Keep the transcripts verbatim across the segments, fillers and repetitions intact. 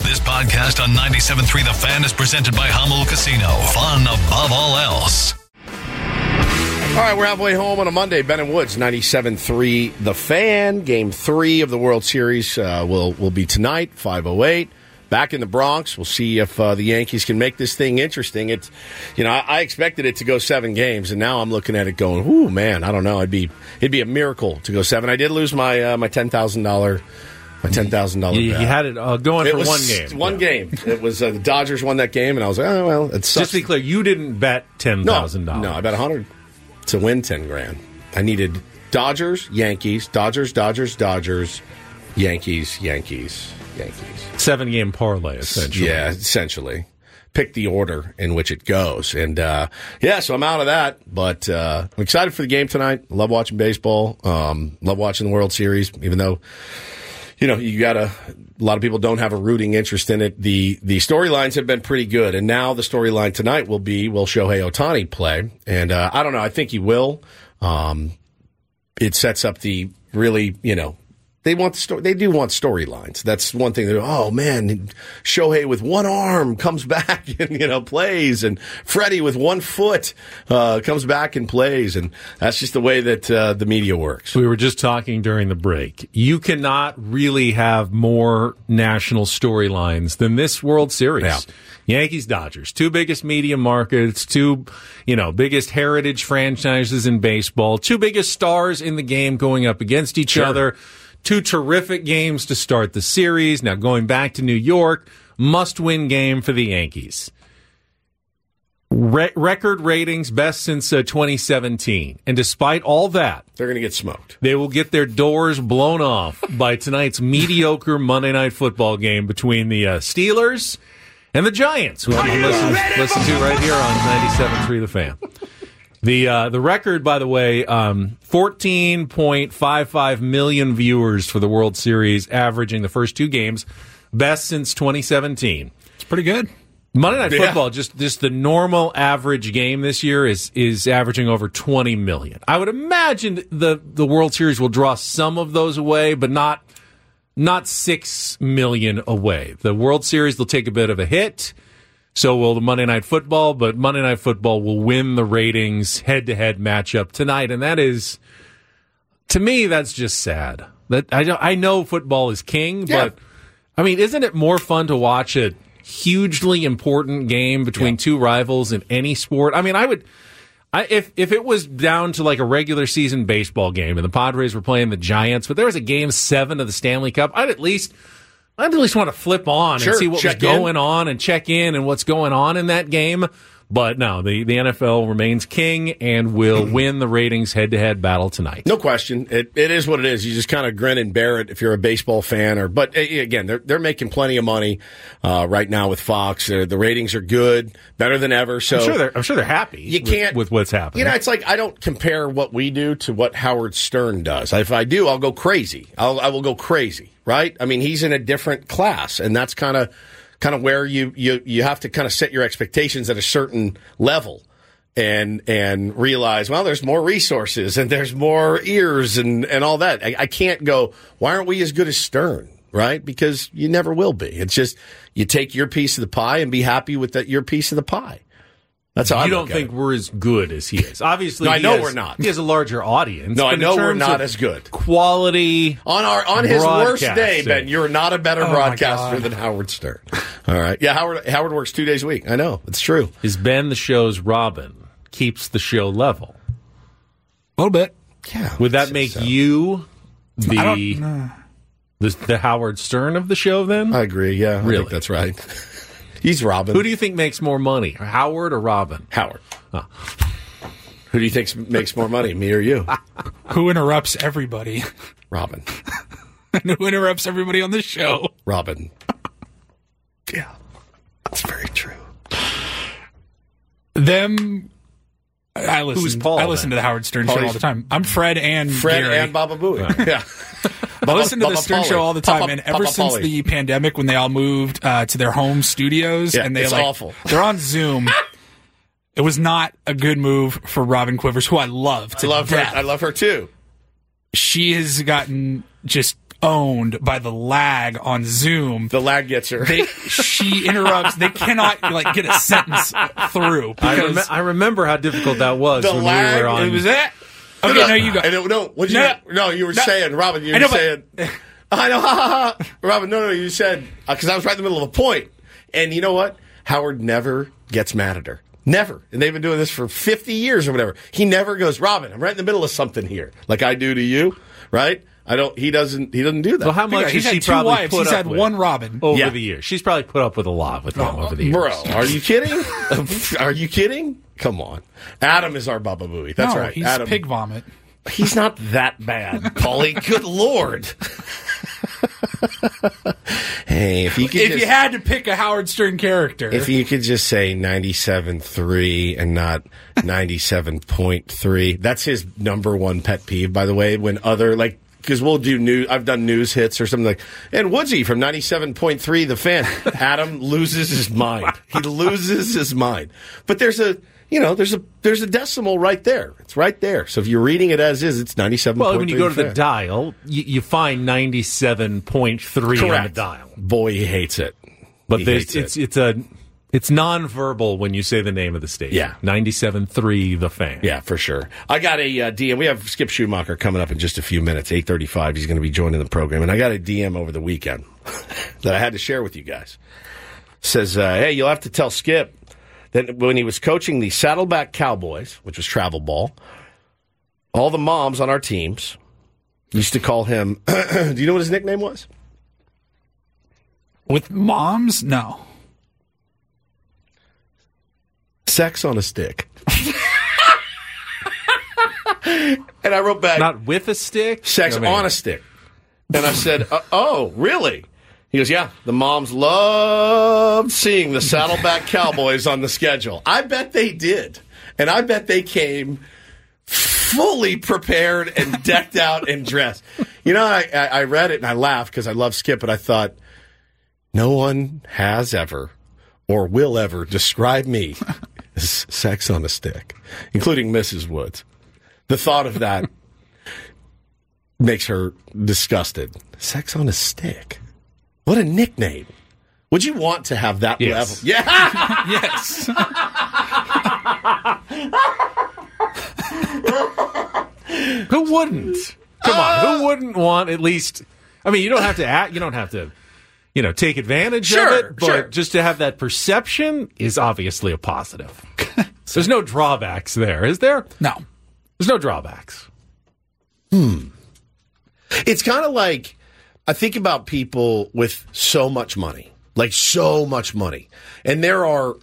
This podcast on ninety-seven point three The Fan is presented by Hummel Casino. Fun above all else. All right, we're halfway home on a Monday. Ben and Woods, ninety-seven point three The Fan. Game three of the World Series uh, will will be tonight, five oh eight. Back in the Bronx. We'll see if uh, the Yankees can make this thing interesting. It's, you know, I, I expected it to go seven games, and now I'm looking at it going, ooh, man, I don't know. It'd be it'd be a miracle to go seven. I did lose my uh, my ten thousand dollars my ten thousand dollars You, you had it uh, going it for was one game. One yeah. game. It was uh, the Dodgers won that game, and I was like, oh, well, it sucks. Just to be clear, you didn't bet ten thousand dollars. No, no, I bet one hundred to win ten grand. I needed Dodgers, Yankees, Dodgers, Dodgers, Dodgers, Yankees, Yankees, Yankees. Seven-game parlay, essentially. Yeah, essentially. Pick the order in which it goes. And, uh, yeah, so I'm out of that. But uh, I'm excited for the game tonight. Love watching baseball. Um, love watching the World Series, even though, you know, you got a, a lot of people don't have a rooting interest in it. The the storylines have been pretty good. And now the storyline tonight will be, will Shohei Ohtani play? And uh, I don't know. I think he will. Um, it sets up the really, you know, They want the story. They do want storylines. That's one thing. They're, oh man, Shohei with one arm comes back and you know plays, and Freddie with one foot uh, comes back and plays, and that's just the way that uh, the media works. We were just talking during the break. You cannot really have more national storylines than this World Series. Yeah. Yankees, Dodgers, two biggest media markets, two, you know, biggest heritage franchises in baseball, two biggest stars in the game going up against each Sure. other. Two terrific games to start the series. Now going back to New York, must-win game for the Yankees. Re- record ratings, best since uh, twenty seventeen. And despite all that, they're going to get smoked. They will get their doors blown off by tonight's mediocre Monday Night Football game between the uh, Steelers and the Giants, who I'm going to listen, listen to right here on ninety-seven point three The Fan. The uh, the record, by the way, um, fourteen point five five million viewers for the World Series, averaging the first two games, best since twenty seventeen. It's pretty good. Monday Night Yeah. Football, just just the normal average game this year is is averaging over twenty million. I would imagine the the World Series will draw some of those away, but not not six million away. The World Series will take a bit of a hit. So will the Monday Night Football, but Monday Night Football will win the ratings head-to-head matchup tonight, and that is, to me, that's just sad. That I don't, I know football is king, Yeah. but I mean, isn't it more fun to watch a hugely important game between Yeah. two rivals in any sport? I mean, I would, I if if it was down to like a regular season baseball game and the Padres were playing the Giants, but there was a game seven of the Stanley Cup, I'd at least. I'd at least want to flip on Sure, and see what was check going in. on and check in and what's going on in that game. But no, the, the N F L remains king and will win the ratings head-to-head battle tonight. No question. It it is what it is. You just kind of grin and bear it if you're a baseball fan. Or, but eh, again, they're they're making plenty of money uh, right now with Fox. Uh, the ratings are good, better than ever. So I'm sure they're I'm sure they're happy. You with, can't with what's happening. You know, it's like I don't compare what we do to what Howard Stern does. If I do, I'll go crazy. I'll, I will go crazy. Right? I mean, he's in a different class, and that's kind of kind of where you, you you have to kind of set your expectations at a certain level, and and realize, well, there's more resources and there's more ears and and all that. I, I can't go, why aren't we as good as Stern? Right? Because you never will be. It's just you take your piece of the pie and be happy with that your piece of the pie. That's how I you look don't at think it. we're as good as he is. Obviously, No, I he know has- we're not. He has a larger audience. No, but I in know we're terms not of as good. Quality On our on his worst day, broadcasting. Ben, you're not a better Oh, my broadcaster God. than Howard Stern. All right. Yeah, Howard Howard works two days a week. I know. It's true. is Ben the show's Robin, keeps the show level. A little bit. Yeah. Would that make so. you I the, don't, uh, the the Howard Stern of the show then? I agree. Yeah, I Really? think that's right. He's Robin. Who do you think makes more money, Howard or Robin? Howard. Oh. Who do you think makes more money, me or you? who interrupts everybody? Robin. And who interrupts everybody on this show? Robin. Yeah, that's very true. Them. I listen. Who's Paul, I listen then? to the Howard Stern Paul, show all he's- the time. I'm Fred and Fred Gary. and Baba Booey. Yeah. I listen to the Baba Stern Pauly. show all the time, Papa- and ever Papa since Pauly. the pandemic, when they all moved uh, to their home studios, Yeah, and they it's like awful. they're on Zoom. It was not a good move for Robin Quivers, who I love to I love her. death. I love her too. She has gotten just owned by the lag on Zoom. The lag gets her. They, she interrupts. They cannot like get a sentence through. I, rem- because I remember how difficult that was The when lag, we were on. it was that. Okay, no, no, you go. I don't know. What you? No, No, you were no. saying, Robin. You I were know, but- saying. I know, ha ha ha. Robin, no, no, you said because I was right in the middle of a point, and you know what? Howard never gets mad at her. Never. And they've been doing this for fifty years or whatever. He never goes, Robin, I'm right in the middle of something here, like I do to you, right? I don't. He doesn't. He doesn't do that. Well, how much He's has she had two probably wives. put He's up had with one Robin. over Yeah. the years? She's probably put up with a lot with him over the years. Bro, are you kidding? Are you kidding? Come on. Adam is our Baba Booey. That's no, right. He's Adam. pig vomit. He's not that bad, Paulie. Good Lord. Hey, if you could If just, you had to pick a Howard Stern character, if you could just say ninety-seven point three and not ninety-seven point three. That's his number one pet peeve, by the way, when other, like, because we'll do news, I've done news hits or something like, and Woodsy from ninety-seven point three, The Fan. Adam loses his mind. He loses his mind. But there's a, you know, there's a there's a decimal right there. It's right there. So if you're reading it as is, it's ninety-seven point three. Well, when you go to the Fan. dial, you, you find ninety-seven point three on the Correct. dial. Boy, he hates it. But He there's, hates it's it. it's a it's nonverbal when you say the name of the station. Yeah. ninety-seven point three The Fan. Yeah, for sure. I got a uh, D M. We have Skip Schumacher coming up in just a few minutes, eight thirty-five. He's going to be joining the program. And I got a D M over the weekend that I had to share with you guys. Says, uh, hey, you'll have to tell Skip that when he was coaching the Saddleback Cowboys, which was travel ball, all the moms on our teams used to call him, do you know what his nickname was? with moms, no. Sex on a stick. And I wrote back, Not with a stick? sex I mean, on a stick. And I said, uh, oh, really? He goes, yeah, the moms loved seeing the Saddleback Cowboys on the schedule. I bet they did. And I bet they came fully prepared and decked out and dressed. You know, I, I I read it and I laughed because I love Skip, but I thought, no one has ever or will ever describe me as sex on a stick, including Missus Woods. The thought of that makes her disgusted. Sex on a stick. What a nickname. Would you want to have that Yes. level? Yeah. Yes. Who wouldn't? Come on, who wouldn't want at least? I mean, you don't have to act. You don't have to, you know, take advantage Sure, of it. But sure. just to have that perception is obviously a positive. There's no drawbacks there, is there? No. There's no drawbacks. It's kind of like, I think about people with so much money, like so much money. And there are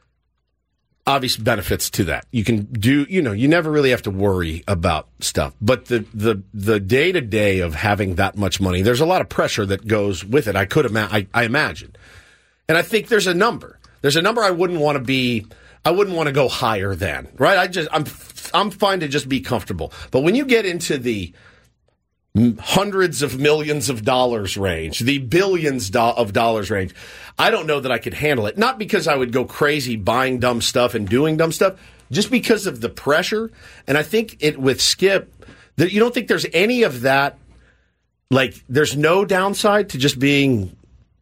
obvious benefits to that. You can do, you know, you never really have to worry about stuff. But the the the day to day of having that much money, there's a lot of pressure that goes with it. I could ima- I, I imagine, and I think there's a number. There's a number I wouldn't want to be. I wouldn't want to go higher than. Right? I just I'm I'm fine to just be comfortable. But when you get into the hundreds of millions of dollars range, the billions do- of dollars range, I don't know that I could handle it. Not because I would go crazy buying dumb stuff and doing dumb stuff, just because of the pressure. And I think it with Skip, that you don't think there's any of that, like there's no downside to just being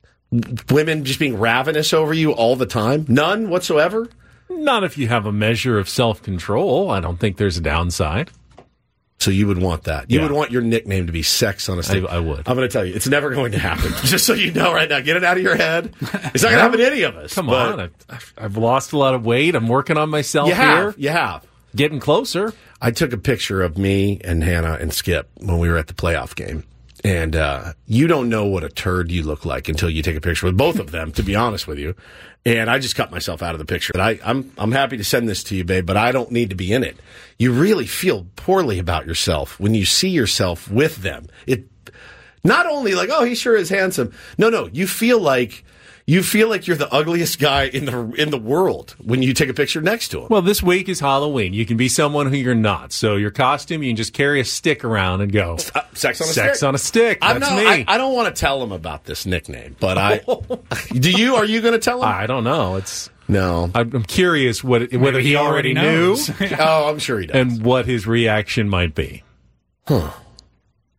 women just being ravenous over you all the time? None whatsoever? Not if you have a measure of self-control. I don't think there's a downside. So you would want that. You Yeah. would want your nickname to be Sex on a Stick. I- I would. I'm going to tell you, it's never going to happen. Just so you know right now. Get it out of your head. It's not going to happen to any of us. Come but on, I've, I've lost a lot of weight. I'm working on myself You have. here, You have. getting closer. I took a picture of me and Hannah and Skip when we were at the playoff game. And uh, you don't know what a turd you look like until you take a picture with both of them, to be honest with you. And I just cut myself out of the picture. But I, I'm I'm happy to send this to you, babe, but I don't need to be in it. You really feel poorly about yourself when you see yourself with them. It not only like, oh, he sure is handsome. No, no, you feel like you feel like you're the ugliest guy in the in the world when you take a picture next to him. Well, this week is Halloween. You can be someone who you're not. So your costume, you can just carry a stick around and go, Uh, sex on a sex stick. on a stick. I'm That's not, me. I, I don't want to tell him about this nickname, but I do. You are you going to tell him? I don't know. It's No. I'm I'm curious what it- whether he, he already, already knew knows. Oh, I'm sure he does. and what his reaction might be. Huh.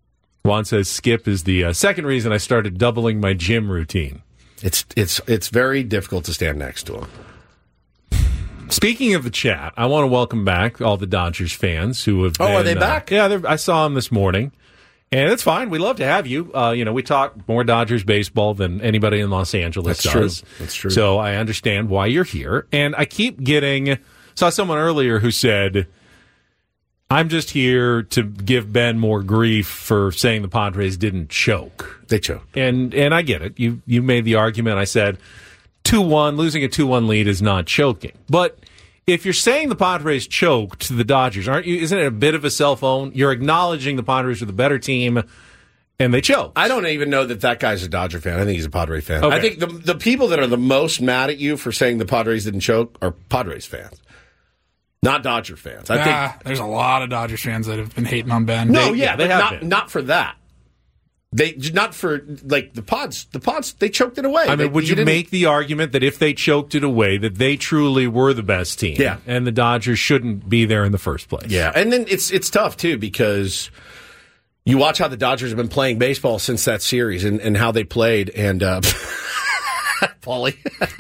Juan says Skip is the uh, second reason I started doubling my gym routine. It's it's it's very difficult to stand next to him. Speaking of the chat, I want to welcome back all the Dodgers fans who have. Oh, been, are they uh, back? Yeah, I saw them this morning, and it's fine. We love to have you. Uh, you know, we talk more Dodgers baseball than anybody in Los Angeles That's does. true. That's true. So I understand why you're here, and I keep getting. Saw someone earlier who said, "I'm just here to give Ben more grief for saying the Padres didn't choke." They choke, and and I get it. You you made the argument. I said. two one, losing a two one lead is not choking. But if you're saying the Padres choked the Dodgers, aren't you? Isn't it a bit of a cell phone? You're acknowledging the Padres are the better team, and they choked. I don't even know that that guy's a Dodger fan. I think he's a Padre fan. Okay. I think the the people that are the most mad at you for saying the Padres didn't choke are Padres fans, not Dodger fans. I ah, think there's a lot of Dodgers fans that have been hating on Ben. no, They- yeah, yeah, they but have not been. not for that. They not for like the Pods. The Pods they choked it away. I mean, They- would you, didn't- make the argument that if they choked it away, that they truly were the best team? Yeah. And the Dodgers shouldn't be there in the first place? Yeah, and then it's it's tough too because you watch how the Dodgers have been playing baseball since that series and, and how they played and uh, Paulie,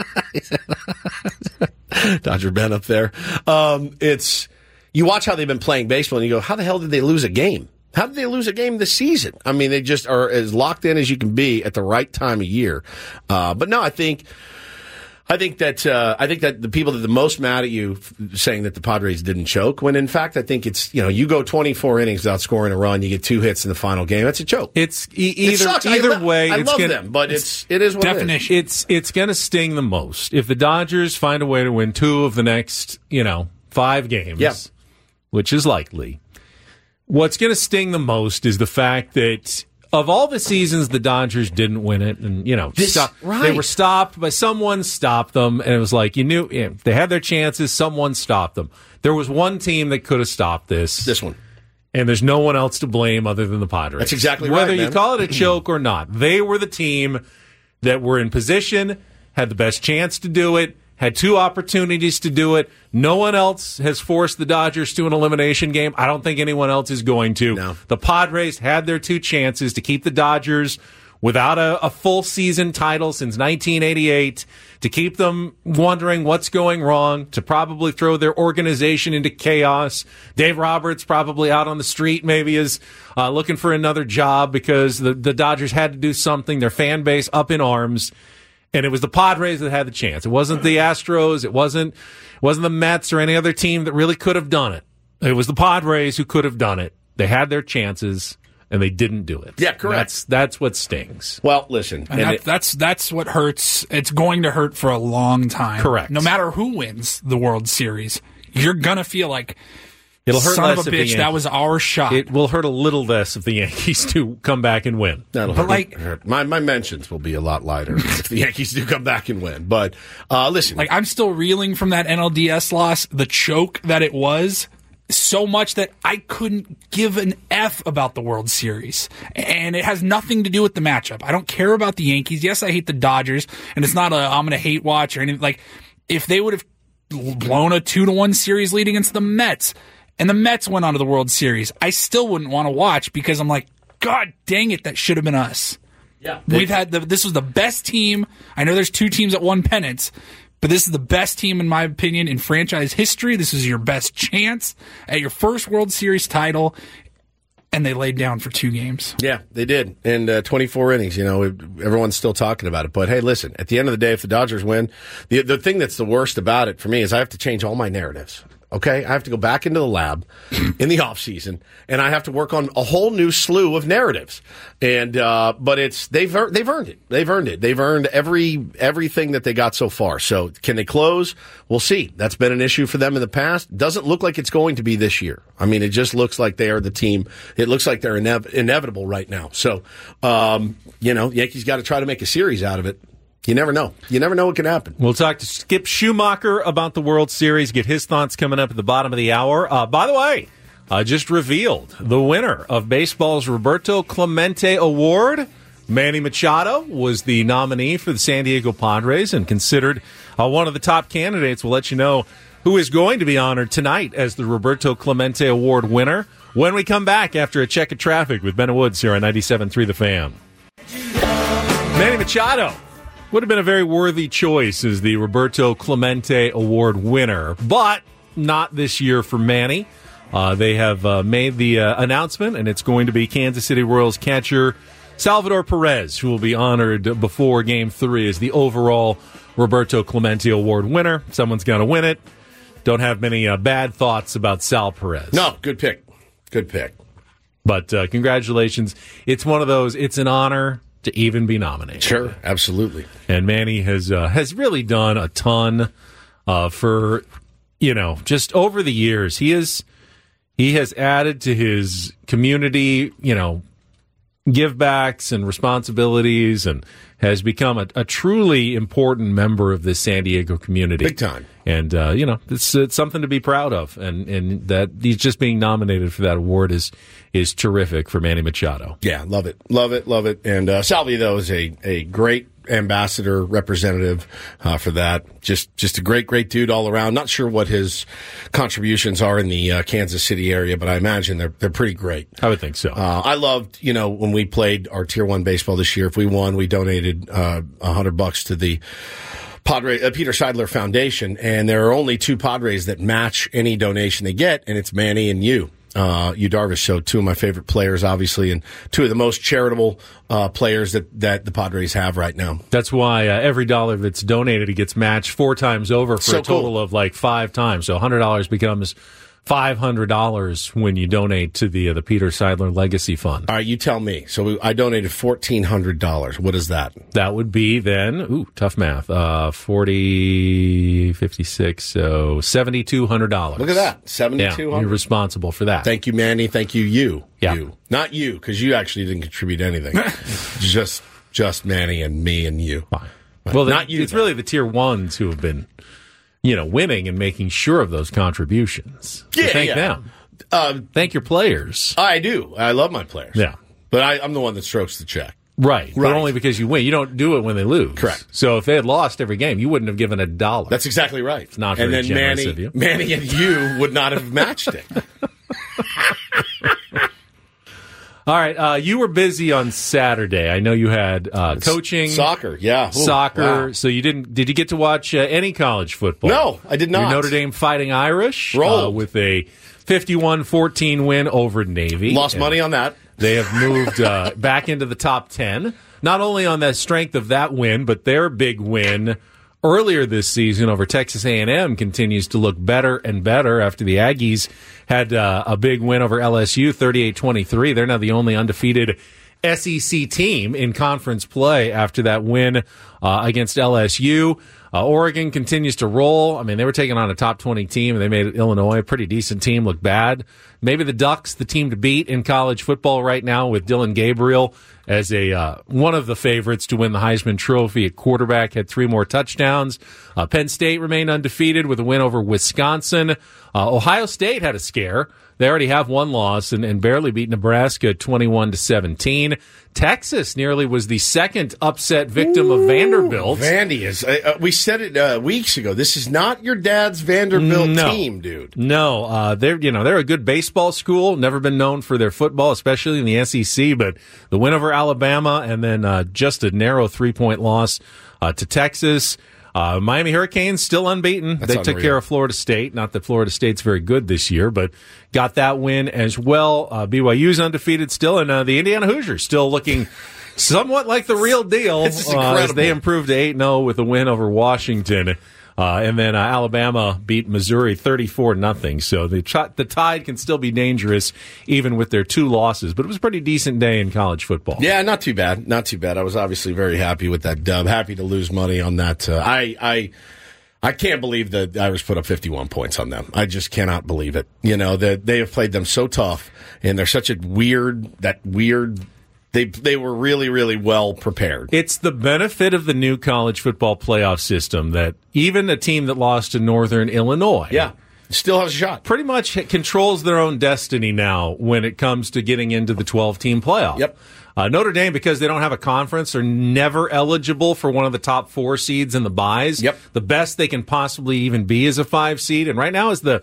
Dodger Ben up there. Um, it's you watch how they've been playing baseball and you go, how the hell did they lose a game? How did they lose a game this season? I mean, they just are as locked in as you can be at the right time of year. Uh, but no, I think, I think that uh, I think that the people that are the most mad at you f- saying that the Padres didn't choke, when in fact I think it's you know you go twenty-four innings without scoring a run, you get two hits in the final game. That's a choke. It's e- It either sucks. I either lo- way. I it's love gonna, them, but it's it is what definition. It's it's going to sting the most if the Dodgers find a way to win two of the next, you know, five games, Yeah. which is likely. What's going to sting the most is the fact that of all the seasons the Dodgers didn't win it, and you know, This- stop, right. they were stopped by someone stopped them, and it was like you knew yeah, they had their chances. Someone stopped them. There was one team that could have stopped this. This one. And there's no one else to blame other than the Padres. That's exactly Whether right, you man. call it a choke or not, they were the team that were in position, had the best chance to do it, had two opportunities to do it. No one else has forced the Dodgers to an elimination game. I don't think anyone else is going to. No. The Padres had their two chances to keep the Dodgers without a, a full season title since nineteen eighty-eight, to keep them wondering what's going wrong, to probably throw their organization into chaos. Dave Roberts probably out on the street maybe is uh, looking for another job because the, the Dodgers had to do something. Their fan base up in arms. And it was the Padres that had the chance. It wasn't the Astros. It wasn't it wasn't the Mets or any other team that really could have done it. It was the Padres who could have done it. They had their chances, and they didn't do it. Yeah, correct. That's that's what stings. Well, listen, And and that, it- that's that's what hurts. It's going to hurt for a long time. Correct. No matter who wins the World Series, you're gonna feel like It'll hurt son less of a if the bitch. That Yankees- was our shot. It will hurt a little less if the Yankees do come back and win. That'll But hurt. like- hurt. My my mentions will be a lot lighter if the Yankees do come back and win. But uh, listen, like I'm still reeling from that N L D S loss, the choke that it was, so much that I couldn't give an F about the World Series. And it has nothing to do with the matchup. I don't care about the Yankees. Yes, I hate the Dodgers, and it's not a I'm going to hate watch or anything. Like, if they would have blown a two to one series lead against the Mets, and the Mets went on to the World Series, I still wouldn't want to watch because I'm like, God dang it, that should have been us. yeah, We've had the, this was the best team. I know there's two teams that won pennants, but this is the best team, in my opinion, in franchise history. This is your best chance at your first World Series title, and they laid down for two games. Yeah, they did. And uh, twenty-four innings, you know, everyone's still talking about it. But hey, listen, at the end of the day, if the Dodgers win, the the thing that's the worst about it for me is I have to change all my narratives. Okay, I have to go back into the lab in the off season, and I have to work on a whole new slew of narratives. And uh, but it's they've ear- they've earned it. They've earned it. They've earned every everything that they got so far. So can they close? We'll see. That's been an issue for them in the past. Doesn't look like it's going to be this year. I mean, it just looks like they are the team. It looks like they're inev- inevitable right now. So um, you know, Yankees got to try to make a series out of it. You never know. You never know what can happen. We'll talk to Skip Schumacher about the World Series, get his thoughts coming up at the bottom of the hour. Uh, by the way, I just revealed the winner of baseball's Roberto Clemente Award. Manny Machado was the nominee for the San Diego Padres and considered uh, one of the top candidates. We'll let you know who is going to be honored tonight as the Roberto Clemente Award winner. when we come back after a check of traffic with Ben Woods here on ninety-seven point three The Fan. Manny Machado would have been a very worthy choice as the Roberto Clemente Award winner, but not this year for Manny. Uh, they have uh, made the uh, announcement, and it's going to be Kansas City Royals catcher Salvador Perez, who will be honored before Game three as the overall Roberto Clemente Award winner. Someone's going to win it. Don't have many uh, bad thoughts about Sal Perez. No, good pick. Good pick. But uh, congratulations. It's one of those, it's an honor to even be nominated. Sure, absolutely. And Manny has uh, has really done a ton uh, for, you know, just over the years. He is he has added to his community, you know, give-backs and responsibilities, and has become a, a truly important member of the San Diego community. Big time. And, uh, you know, it's, it's something to be proud of. And, and that he's just being nominated for that award is is terrific for Manny Machado. Yeah, love it. Love it, love it. And uh, Salvi, though, is a, a great ambassador, representative uh, for that. Just just a great, great dude all around. Not sure what his contributions are in the uh, Kansas City area, but I imagine they're they're pretty great. I would think so. Uh, I loved, you know, when we played our Tier One baseball this year. If we won, we donated uh, a hundred bucks to the Padre uh, Peter Seidler Foundation, and there are only two Padres that match any donation they get, and it's Manny and you. Uh, Yu Darvish, so two of my favorite players, obviously, and two of the most charitable uh, players that, that the Padres have right now. That's why uh, every dollar that's donated, it gets matched four times over for So a total cool. of like five times. So one hundred dollars becomes five hundred dollars when you donate to the uh, the Peter Seidler Legacy Fund. All right, you tell me. So we, I donated fourteen hundred dollars. What is that? That would be then, ooh, tough math, uh, forty, fifty-six, so seven thousand two hundred dollars. Look at that, Yeah, seventy-two hundred dollars. you're responsible for that. Thank you, Manny. Thank you, you. Yeah. You. Not you, because you actually didn't contribute anything. just just Manny and me and you. Fine. Well, not the, you, it's though. really the tier ones who have been, you know, winning and making sure of those contributions. So Yeah, thank yeah. them. Uh, Thank your players. I do. I love my players. Yeah. But I, I'm the one that strokes the check. Right, but Right. only because you win. You don't do it when they lose. Correct. So if they had lost every game, you wouldn't have given a dollar. That's exactly right. It's not and very then generous Manny, of you. Manny and you would not have matched it. All right, uh, you were busy on Saturday. I know you had uh, coaching, Soccer, yeah. Ooh, soccer. wow. So you didn't? Did you get to watch uh, any college football? No, I did not. Your Notre Dame Fighting Irish uh, Rolled. with a fifty-one fourteen win over Navy. Lost And money on that. They have moved uh, back into the top ten. Not only on the strength of that win, but their big win earlier this season over Texas A and M continues to look better and better after the Aggies had uh, a big win over L S U, thirty-eight twenty-three. They're now the only undefeated S E C team in conference play after that win uh, against L S U. Uh, Oregon continues to roll. I mean, they were taking on a top twenty team, and they made Illinois a pretty decent team look bad. Maybe the Ducks, the team to beat in college football right now, with Dylan Gabriel as a uh, one of the favorites to win the Heisman Trophy at quarterback, had three more touchdowns. Uh, Penn State remained undefeated with a win over Wisconsin. Uh, Ohio State had a scare. They already have one loss and, and barely beat Nebraska twenty-one to seventeen. Texas nearly was the second upset victim of Vanderbilt. Vandy is. Uh, uh, we said it uh, weeks ago. This is not your dad's Vanderbilt No. team, dude. No, uh, they're you know they're a good baseball school. Never been known for their football, especially in the S E C. But the win over Alabama and then uh, just a narrow three point loss uh, to Texas. Uh, Miami Hurricanes still unbeaten. That's they took unreal. care of Florida State. Not that Florida State's very good this year, but got that win as well. Uh, B Y U's undefeated still, and uh, the Indiana Hoosiers still looking somewhat like the real deal This is uh, as incredible. they improved to eight and oh with a win over Washington. Uh, and then uh, Alabama beat Missouri thirty-four nothing. So the, t- the Tide can still be dangerous even with their two losses. But it was a pretty decent day in college football. Yeah, not too bad. Not too bad. I was obviously very happy with that dub. Happy to lose money on that. Uh, I, I, I can't believe the Irish put up fifty-one points on them. I just cannot believe it. You know, that they have played them so tough, and they're such a weird, that weird. They they were really, really well prepared. It's the benefit of the new college football playoff system that even a team that lost to Northern Illinois Yeah, still has a shot. pretty much controls their own destiny now when it comes to getting into the twelve-team playoff. Yep. Uh, Notre Dame, because they don't have a conference, are never eligible for one of the top four seeds in the byes. Yep. The best they can possibly even be is a five seed, and right now is the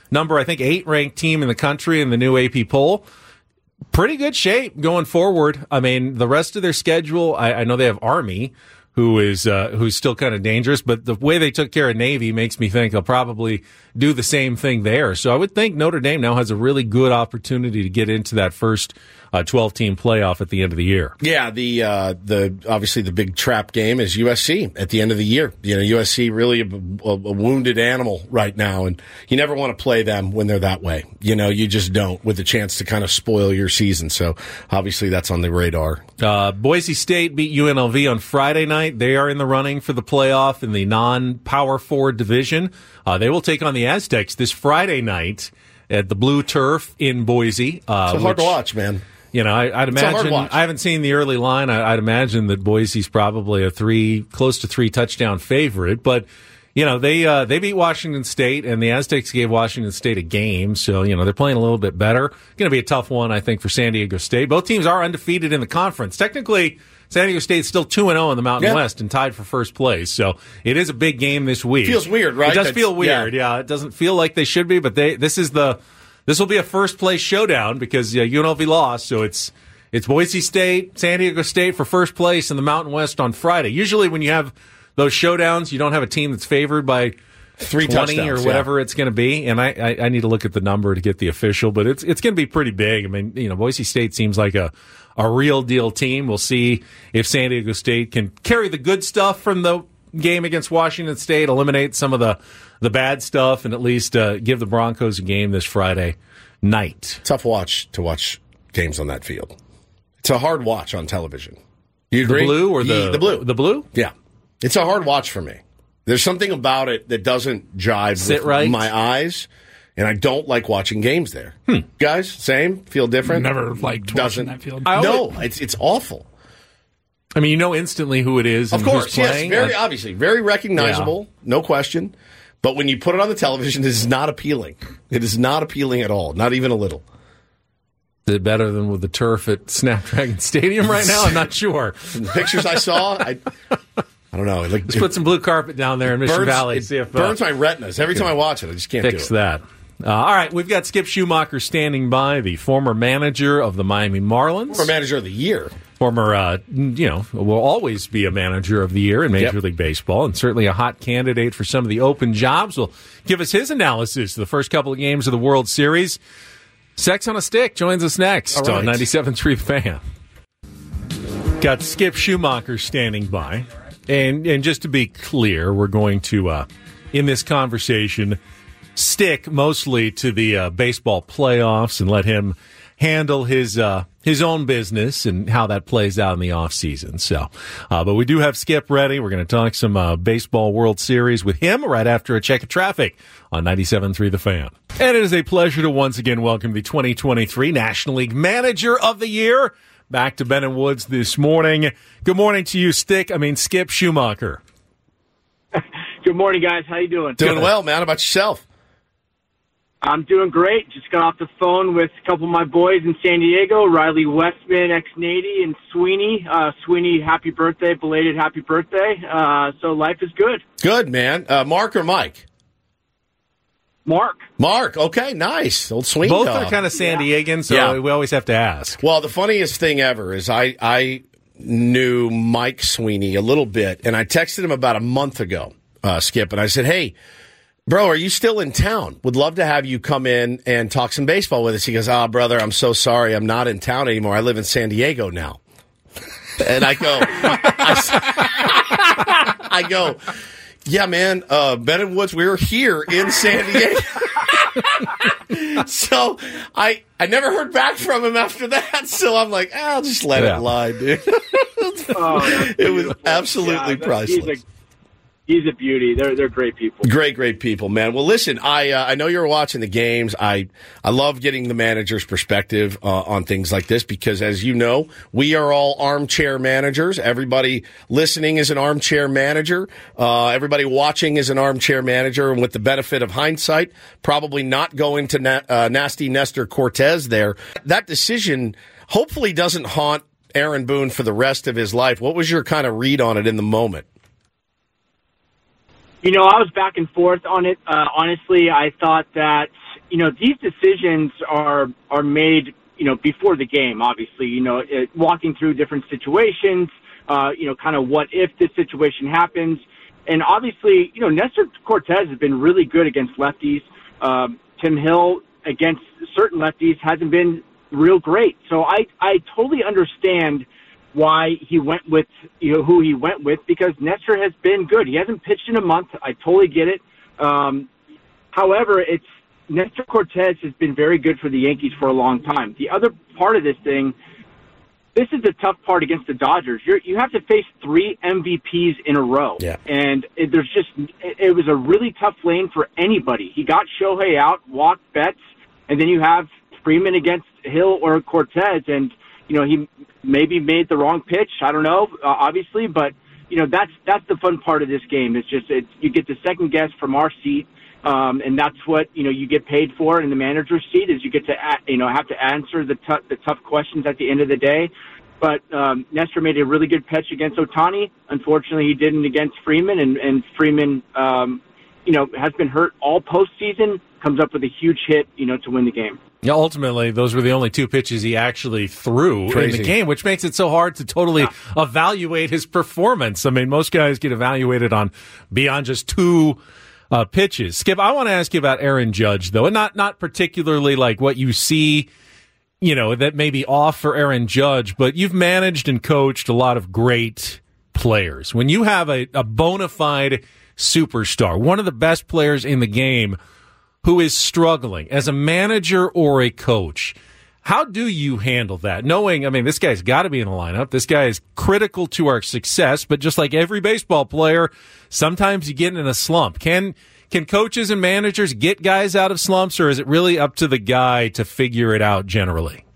number, I think, eight ranked team in the country in the new A P poll. Pretty good shape going forward. I mean, the rest of their schedule, I, I know they have Army, who is uh, who's still kind of dangerous, but the way they took care of Navy makes me think they'll probably do the same thing there. So I would think Notre Dame now has a really good opportunity to get into that first uh, twelve-team playoff at the end of the year. Yeah, the uh, the obviously the big trap game is U S C at the end of the year. You know, U S C really a, a, a wounded animal right now, and you never want to play them when they're that way. You know, you just don't, with the chance to kind of spoil your season. So obviously that's on the radar. Uh, Boise State beat U N L V on Friday night. They are in the running for the playoff in the non-Power Four division. Uh, they will take on the Aztecs this Friday night at the Blue Turf in Boise. Uh, it's hard which, to watch, man. You know, I, I'd It's a hard imagine. watch. I haven't seen the early line. I, I'd imagine that Boise's probably a three, close to three touchdown favorite. But you know, they uh, they beat Washington State, and the Aztecs gave Washington State a game. So you know, they're playing a little bit better. Going to be a tough one, I think, for San Diego State. Both teams are undefeated in the conference. Technically, San Diego State's still two and zero in the Mountain Yeah. West and tied for first place. So it is a big game this week. Feels weird, right? It does That's- feel weird. yeah. Yeah, it doesn't feel like they should be, but they. This is the. This will be a first place showdown because uh, U N L V lost, so it's. It's Boise State, San Diego State for first place in the Mountain West on Friday. Usually when you have those showdowns, you don't have a team that's favored by Three twenty touchdowns, or whatever yeah. it's going to be. And I, I, I need to look at the number to get the official, but it's it's going to be pretty big. I mean, you know, Boise State seems like a, a real deal team. We'll see if San Diego State can carry the good stuff from the game against Washington State, eliminate some of the, the bad stuff, and at least uh, give the Broncos a game this Friday night. Tough watch to watch games on that field. It's a hard watch on television. You The agree? blue or the, Ye- the blue? The blue? Yeah. It's a hard watch for me. There's something about it that doesn't jive Sit with right. my eyes, and I don't like watching games there. Hmm. Guys, same? Feel different? Never liked watching Doesn't. that field. I No, it's it's awful. I mean, you know instantly who it is and Of course, who's yes, playing. very Uh, obviously, very recognizable, no question. But when you put it on the television, it is not appealing. It is not appealing at all, not even a little. Is it better than with the turf at Snapdragon Stadium right now? I'm not sure. From the pictures I saw, I, I don't know. It, like, Let's put some blue carpet down there in Mission burns, Valley. it See if burns uh, my retinas every time I watch it. I just can't fix do it. that. Uh, all right, we've got Skip Schumacher standing by, the former manager of the Miami Marlins. For manager of the year. Former, uh, you know, will always be a manager of the year in Major Yep. League Baseball, and certainly a hot candidate for some of the open jobs. Will give us his analysis of the first couple of games of the World Series. Sex on a Stick joins us next All right. on ninety-seven point three The Fan. Got Skip Schumacher standing by. And and just to be clear, we're going to, uh, in this conversation, stick mostly to the uh, baseball playoffs and let him handle his uh, his own business and how that plays out in the offseason. So, uh, but we do have Skip ready. We're going to talk some uh, baseball World Series with him right after a check of traffic on ninety-seven point three The Fan. And it is a pleasure to once again welcome the twenty twenty-three National League Manager of the Year back to Ben and Woods this morning. Good morning to you, Stick. I mean, Skip Schumacher. Good morning, guys. How you doing? Doing well, man. How about yourself? I'm doing great. Just got off the phone with a couple of my boys in San Diego, Riley Westman, ex-Nady, and Sweeney. Uh, Sweeney, happy birthday, belated happy birthday. Uh, so life is good. Good, man. Uh, Mark or Mike? Mark. Mark. Okay, nice. Old swing Both dog. are kind of San Diegan, so Yeah. we always have to ask. Well, the funniest thing ever is I, I knew Mike Sweeney a little bit, and I texted him about a month ago, uh, Skip, and I said, hey, bro, are you still in town? Would love to have you come in and talk some baseball with us. He goes, ah, oh, brother, I'm so sorry. I'm not in town anymore. I live in San Diego now. And I go, I, I go, yeah, man, uh, Ben and Woods, we were here in San Diego. So I I never heard back from him after that. So I'm like, I'll just let Yeah. it lie, dude. Oh, that's It was beautiful. absolutely Yeah, that- priceless. He's a, he's a beauty. They're they're great people. Great, great people, man. Well, listen, I uh, I know you were watching the games. I I love getting the manager's perspective uh, on things like this because, as you know, we are all armchair managers. Everybody listening is an armchair manager. Uh, everybody watching is an armchair manager, and with the benefit of hindsight, probably not going to na- uh, nasty Nestor Cortez there. That decision hopefully doesn't haunt Aaron Boone for the rest of his life. What was your kind of read on it in the moment? You know, I was back and forth on it. Uh, honestly, I thought that you know, these decisions are are made, you know, before the game, obviously, you know, it, walking through different situations, uh, you know, kind of what if this situation happens. And obviously, you know, Nestor Cortez has been really good against lefties. Um, Tim Hill against certain lefties hasn't been real great. So I, I totally understand why he went with, you know, who he went with, because Nestor has been good. He hasn't pitched in a month. I totally get it. Um, however, it's Nestor Cortez has been very good for the Yankees for a long time. The other part of this thing, this is the tough part against the Dodgers. You're, you have to face three M V Ps in a row. Yeah. And it, there's just, it, it was a really tough lane for anybody. He got Shohei out, walked Betts, and then you have Freeman against Hill or Cortez, and, you know, he maybe made the wrong pitch. I don't know, uh, obviously, but, you know, that's that's the fun part of this game. It's just it's, you get the second guess from our seat, um, and that's what, you know, you get paid for in the manager's seat, is you get to, you know, have to answer the, t- the tough questions at the end of the day. But um, Nestor made a really good pitch against Ohtani. Unfortunately, he didn't against Freeman, and, and Freeman, um, you know, has been hurt all postseason, comes up with a huge hit, you know, to win the game. Yeah, ultimately, those were the only two pitches he actually threw Crazy. in the game, which makes it so hard to totally yeah. evaluate his performance. I mean, most guys get evaluated on beyond just two uh, pitches. Skip, I want to ask you about Aaron Judge, though, and not not particularly like what you see, you know, that may be off for Aaron Judge, but you've managed and coached a lot of great players. When you have a, a bona fide superstar, one of the best players in the game, who is struggling as a manager or a coach, how do you handle that? Knowing, I mean, this guy's got to be in the lineup. This guy is critical to our success, but just like every baseball player, sometimes you get in a slump. Can can coaches and managers get guys out of slumps, or is it really up to the guy to figure it out generally?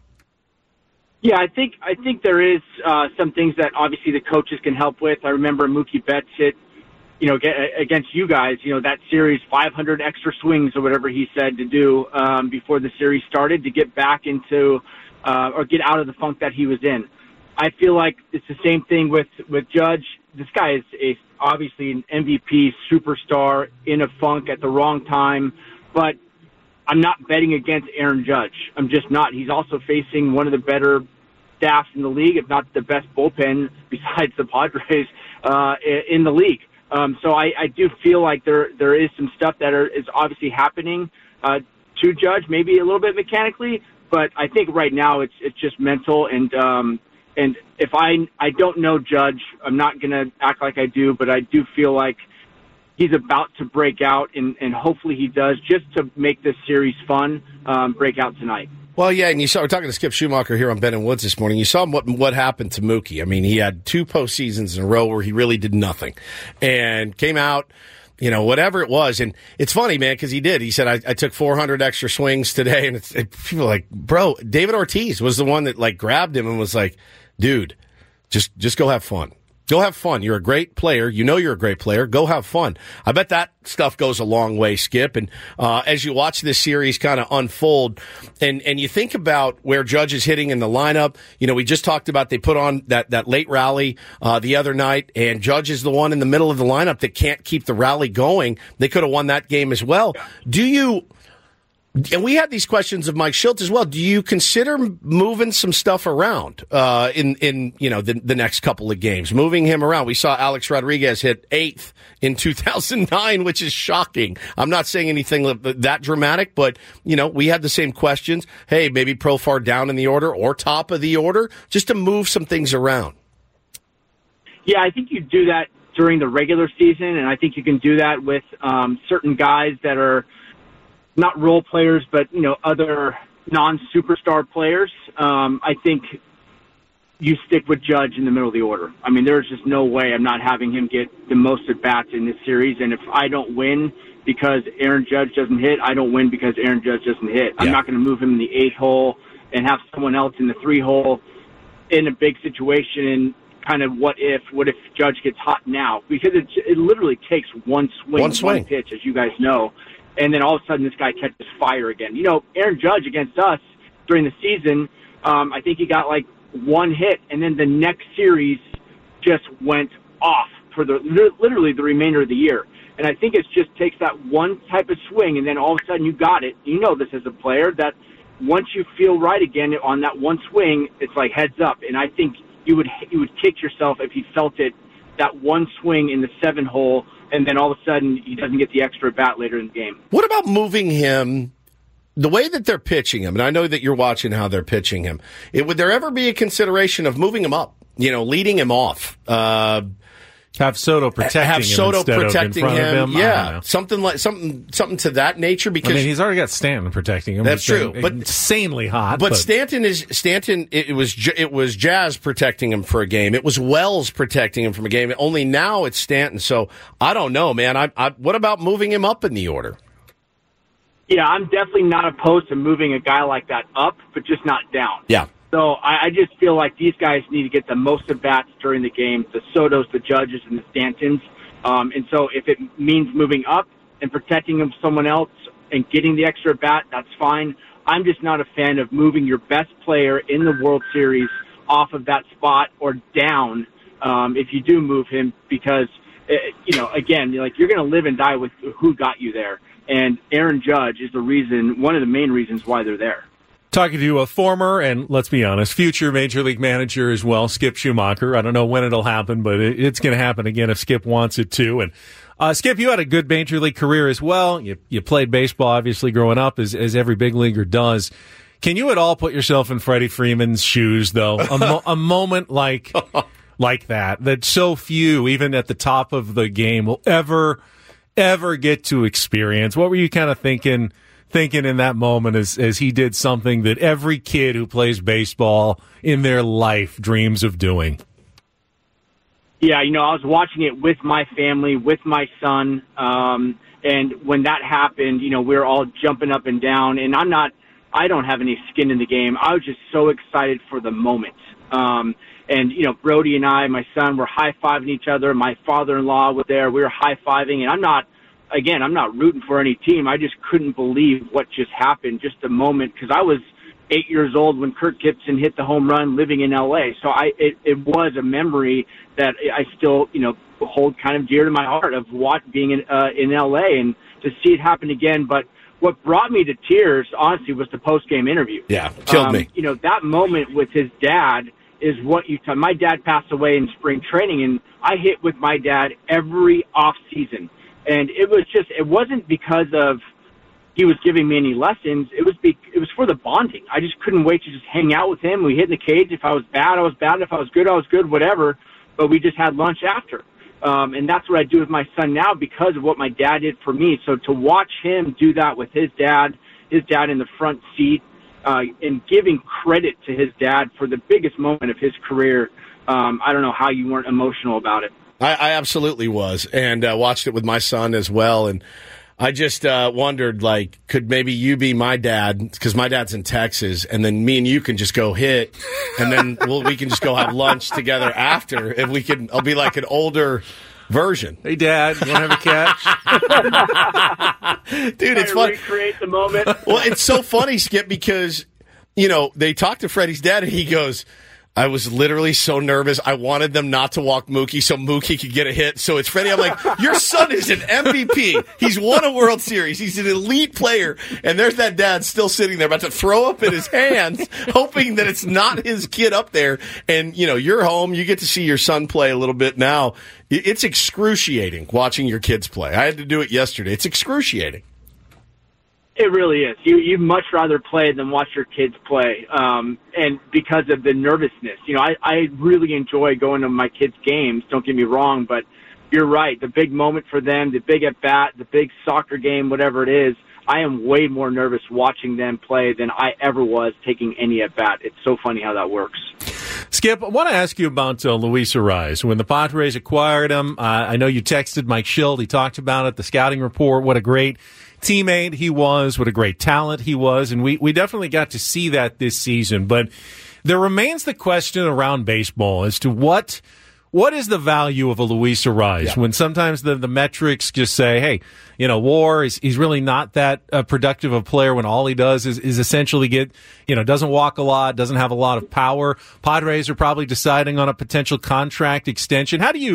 Yeah, I think I think there is uh, some things that obviously the coaches can help with. I remember Mookie Betts hit, you know, against you guys, you know, that series, five hundred extra swings or whatever he said to do um, before the series started to get back into uh, or get out of the funk that he was in. I feel like it's the same thing with, with Judge. This guy is a, obviously an M V P superstar in a funk at the wrong time, but I'm not betting against Aaron Judge. I'm just not. He's also facing one of the better staffs in the league, if not the best bullpen besides the Padres uh, in the league. Um, so I, I do feel like there there is some stuff that are, is obviously happening uh, to Judge, maybe a little bit mechanically, but I think right now it's it's just mental. And um, and if I I don't know Judge, I'm not going to act like I do, but I do feel like he's about to break out, and, and hopefully he does, just to make this series fun, um, break out tonight. Well, yeah, and you saw, we're talking to Skip Schumacher here on Ben and Woods this morning. You saw what what happened to Mookie. I mean, he had two postseasons in a row where he really did nothing and came out, you know, whatever it was. And it's funny, man, because he did. He said, I, I took four hundred extra swings today. And it's, it, people are like, bro, David Ortiz was the one that, like, grabbed him and was like, dude, just just go have fun. Go have fun. You're a great player. You know you're a great player. Go have fun. I bet that stuff goes a long way, Skip. And uh, as you watch this series kind of unfold, and, and you think about where Judge is hitting in the lineup, you know, we just talked about they put on that, that late rally uh, the other night, and Judge is the one in the middle of the lineup that can't keep the rally going. They could have won that game as well. Do you... And we had these questions of Mike Shildt as well. Do you consider moving some stuff around uh, in in you know the, the next couple of games, moving him around? We saw Alex Rodriguez hit eighth in two thousand nine, which is shocking. I'm not saying anything that dramatic, but you know we had the same questions. Hey, maybe Profar down in the order or top of the order, just to move some things around. Yeah, I think you do that during the regular season, and I think you can do that with um, certain guys that are not role players, but, you know, other non-superstar players. Um, I think you stick with Judge in the middle of the order. I mean, there's just no way I'm not having him get the most at-bats in this series. And if I don't win because Aaron Judge doesn't hit, I don't win because Aaron Judge doesn't hit. Yeah. I'm not going to move him in the eighth hole and have someone else in the three hole in a big situation and kind of what if, what if Judge gets hot now? Because it, it literally takes one swing, one swing, one pitch, as you guys know. And then all of a sudden this guy catches fire again. You know, Aaron Judge against us during the season, um, I think he got like one hit, and then the next series just went off for the literally the remainder of the year. And I think it just takes that one type of swing, and then all of a sudden you got it. You know this as a player, that once you feel right again on that one swing, it's like heads up. And I think you would you would kick yourself if you felt it, that one swing in the seven hole, and then all of a sudden he doesn't get the extra bat later in the game. What about moving him? The way that they're pitching him, and I know that you're watching how they're pitching him, it, would there ever be a consideration of moving him up, you know, leading him off? Uh, have Soto protecting have him Soto instead protecting of in front him, of him. yeah, something like something something to that nature. Because I mean, he's already got Stanton protecting him. That's true, been but insanely hot. But, but Stanton is Stanton. It was it was Jazz protecting him for a game. It was Wells protecting him from a game. Only now it's Stanton. So I don't know, man. I, I what about moving him up in the order? Yeah, I'm definitely not opposed to moving a guy like that up, but just not down. Yeah. So I, I just feel like these guys need to get the most at bats during the game, the Sotos, the Judges, and the Stantons. Um, and so if it means moving up and protecting him someone else and getting the extra bat, that's fine. I'm just not a fan of moving your best player in the World Series off of that spot or down um, if you do move him, because, it, you know, again, like you're going to live and die with who got you there. And Aaron Judge is the reason, one of the main reasons why they're there. Talking to a former and, let's be honest, future Major League manager as well, Skip Schumacher. I don't know when it'll happen, but it, it's going to happen again if Skip wants it to. And uh, Skip, you had a good Major League career as well. You, you played baseball, obviously, growing up, as, as every big leaguer does. Can you at all put yourself in Freddie Freeman's shoes, though? A, mo- a moment like like that, that so few, even at the top of the game, will ever ever get to experience. What were you kind of thinking thinking in that moment as as he did something that every kid who plays baseball in their life dreams of doing? Yeah, you know, I was watching it with my family, with my son, um, and when that happened, you know, we were all jumping up and down, and I'm not, I don't have any skin in the game. I was just so excited for the moment. Um, And, you know, Brody and I, my son, were high-fiving each other. My father-in-law was there. We were high-fiving. And I'm not, again, I'm not rooting for any team. I just couldn't believe what just happened, just a moment, because I was eight years old when Kirk Gibson hit the home run living in L A. So I, it, it was a memory that I still, you know, hold kind of dear to my heart of what being in, uh, in L A and to see it happen again. But what brought me to tears, honestly, was the post-game interview. Yeah, killed um, me. You know, that moment with his dad is what you tell. My dad passed away in spring training, and I hit with my dad every off season. And it was just, it wasn't because of he was giving me any lessons. It was be, it was for the bonding. I just couldn't wait to just hang out with him. We hit in the cage. If I was bad, I was bad. If I was good, I was good, whatever. But we just had lunch after. Um, and that's what I do with my son now because of what my dad did for me. So to watch him do that with his dad, his dad in the front seat, Uh, and giving credit to his dad for the biggest moment of his career, um, I don't know how you weren't emotional about it. I, I absolutely was, and uh, watched it with my son as well. And I just uh, wondered, like, could maybe you be my dad? Because my dad's in Texas, and then me and you can just go hit, and then we'll, we can just go have lunch together after. If we can, I'll be like an older version. Hey, Dad, you want to have a catch? Dude, it's fun. Recreate the moment. Well, it's so funny, Skip, because, you know, they talked to Freddie's dad, and he goes, I was literally so nervous. I wanted them not to walk Mookie so Mookie could get a hit. So it's Freddie. I'm like, your son is an M V P. He's won a World Series. He's an elite player. And there's that dad still sitting there about to throw up in his hands, hoping that it's not his kid up there. And, you know, you're home. You get to see your son play a little bit now. It's excruciating watching your kids play. I had to do it yesterday. It's excruciating. It really is. You you'd much rather play than watch your kids play, um, and because of the nervousness. You know, I, I really enjoy going to my kids' games. Don't get me wrong, but you're right. The big moment for them, the big at bat, the big soccer game, whatever it is. I am way more nervous watching them play than I ever was taking any at bat. It's so funny how that works. Skip, I want to ask you about uh, Luis Arraez. When the Padres acquired him, uh, I know you texted Mike Schild. He talked about it, the scouting report, what a great teammate he was, what a great talent he was, and we, we definitely got to see that this season. But there remains the question around baseball as to what what is the value of a Luis Arraez yeah. when sometimes the, the metrics just say, hey, you know, WAR, is he's really not that uh, productive of a player when all he does is, is essentially get, you know, doesn't walk a lot, doesn't have a lot of power. Padres are probably deciding on a potential contract extension. How do you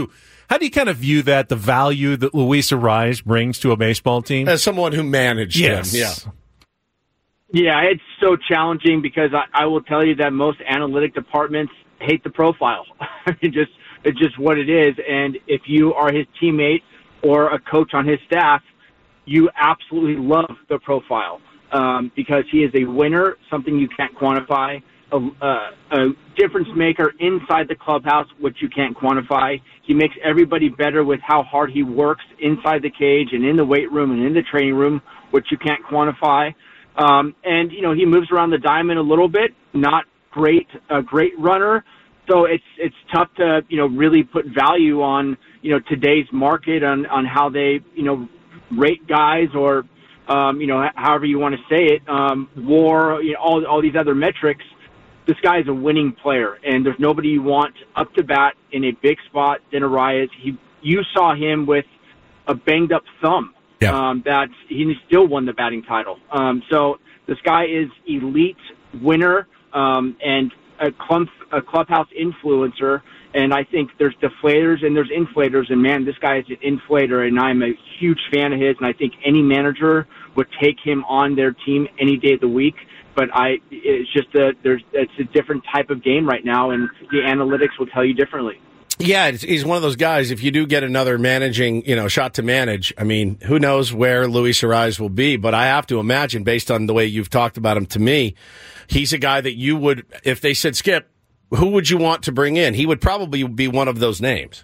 how do you kind of view that, the value that Luis Arraez brings to a baseball team? As someone who managed yes. him, yeah. Yeah, it's so challenging because I, I will tell you that most analytic departments hate the profile. I mean, just it's just what it is. And if you are his teammate or a coach on his staff, you absolutely love the profile um, because he is a winner, something you can't quantify, a, a, a difference maker inside the clubhouse, which you can't quantify. He makes everybody better with how hard he works inside the cage and in the weight room and in the training room, which you can't quantify. Um, and, you know, he moves around the diamond a little bit, not great, a great runner. So it's, it's tough to, you know, really put value on, you know, today's market on, on how they, you know, rate guys or, um, you know, however you want to say it, um, war, you know, all, all these other metrics. This guy is a winning player and there's nobody you want up to bat in a big spot than Arraez. He, you saw him with a banged up thumb. Yeah. Um, that he still won the batting title. Um, so this guy is elite winner um, and a, clump, a clubhouse influencer. And I think there's deflators and there's inflators. And, man, this guy is an inflator, and I'm a huge fan of his. And I think any manager would take him on their team any day of the week. But I, it's just a, there's, it's a different type of game right now, and the analytics will tell you differently. Yeah, it's, he's one of those guys, if you do get another managing, you know, shot to manage, I mean, who knows where Luis Arraez will be, but I have to imagine, based on the way you've talked about him to me, he's a guy that you would, if they said, Skip, who would you want to bring in? He would probably be one of those names.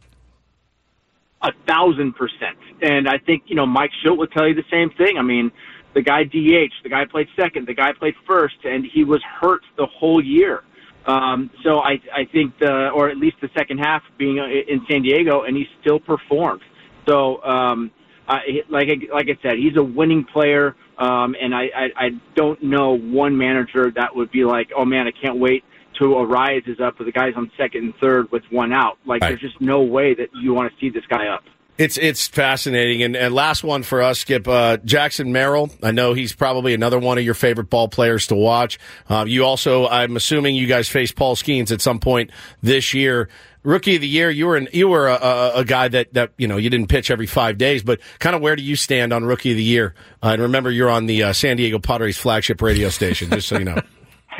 A thousand percent. And I think, you know, Mike Schilt would tell you the same thing. I mean, the guy D H, the guy played second, the guy played first, and he was hurt the whole year. Um, so I, I think the, or at least the second half being in San Diego, and he still performed. So, um, I, like, like I said, he's a winning player. Um, and I, I, I don't know one manager that would be like, oh man, I can't wait till Arraez is up with the guys on second and third with one out. Like, right. There's just no way that you want to see this guy up. It's it's fascinating. And, and last one for us, Skip, uh, Jackson Merrill. I know he's probably another one of your favorite ball players to watch. Uh, you also, I'm assuming you guys faced Paul Skeens at some point this year. Rookie of the year, you were an, you were a, a, a guy that, that, you know, you didn't pitch every five days, but kind of where do you stand on Rookie of the Year? Uh, and remember, you're on the uh, San Diego Padres flagship radio station, just so you know.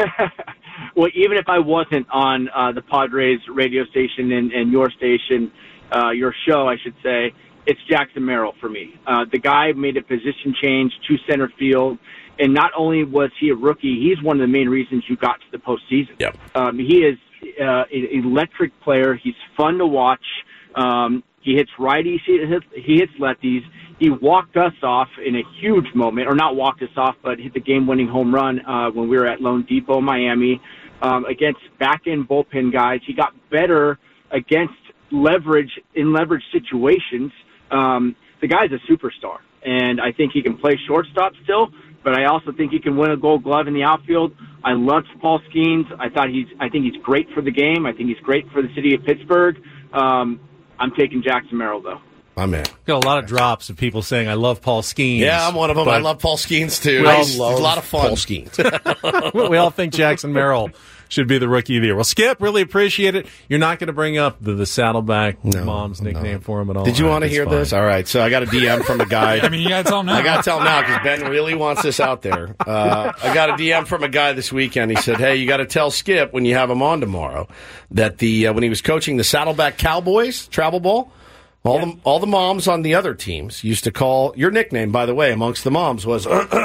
Well, even if I wasn't on uh, the Padres radio station and, and your station, Uh, your show, I should say, it's Jackson Merrill for me. Uh, the guy made a position change to center field, and not only was he a rookie, he's one of the main reasons you got to the postseason. Yep. Um, he is uh, an electric player. He's fun to watch. Um, he hits righties. He hits, he hits lefties. He walked us off in a huge moment, or not walked us off, but hit the game-winning home run uh, when we were at Lone Depot, Miami, um, against back-end bullpen guys. He got better against leverage in leverage situations. Um, the guy's a superstar, and I think he can play shortstop still, but I also think he can win a Gold Glove in the outfield. I loved Paul Skeens. I thought he's, I think he's great for the game. I think he's great for the city of Pittsburgh. Um, I'm taking Jackson Merrill though. My man. Got a lot of drops of people saying, I love Paul Skeens. Yeah, I'm one of them. I love Paul Skeens too. We all He's love a lot of fun. Paul Skeens. We all think Jackson Merrill should be the Rookie of the Year. Well, Skip, really appreciate it. You're not going to bring up the, the Saddleback no, mom's nickname no. for him at all. Did you right, want to hear fine. this? All right. So I got a D M from a guy. I mean, you got to tell him now. I got to tell him now because Ben really wants this out there. Uh, I got a D M from a guy this weekend. He said, hey, you got to tell Skip when you have him on tomorrow that the uh, when he was coaching the Saddleback Cowboys travel ball, all yeah. the all the moms on the other teams used to call your nickname, by the way, amongst the moms was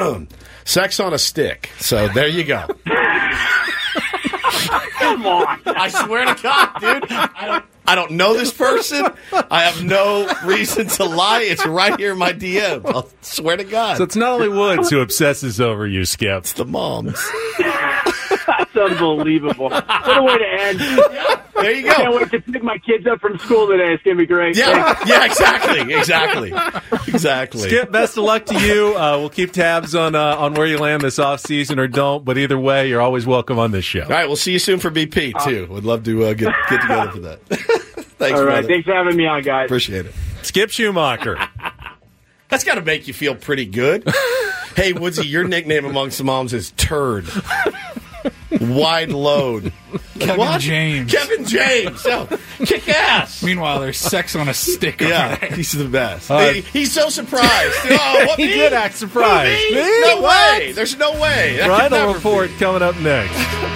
Sex on a Stick. So there you go. Come on. I swear to God, dude. I don't, I don't know this person. I have no reason to lie. It's right here in my D M. I swear to God. So it's not only Woods who obsesses over you, Skip. It's the moms. That's unbelievable. What a way to end. Yeah, there you go. I can't wait to pick my kids up from school today. It's going to be great. Yeah, yeah, exactly, exactly, exactly. Skip, best of luck to you. Uh, we'll keep tabs on uh, on where you land this offseason or don't, but either way, you're always welcome on this show. All right, we'll see you soon for B P, too. Would love to uh, get, get together for that. Thanks, All right, brother. thanks for having me on, guys. Appreciate it. Skip Schumacher. That's got to make you feel pretty good. Hey, Woodsy, your nickname amongst the moms is Turd. Wide load. Kevin What? James. Kevin James. So, kick ass. Meanwhile, there's sex on a stick. over Yeah, there. he's the best. Uh, He- he's so surprised. Oh, what, He me? did act surprised. Who, me? Me? No What? way. There's no way. That could Rhino never Report be. coming up next.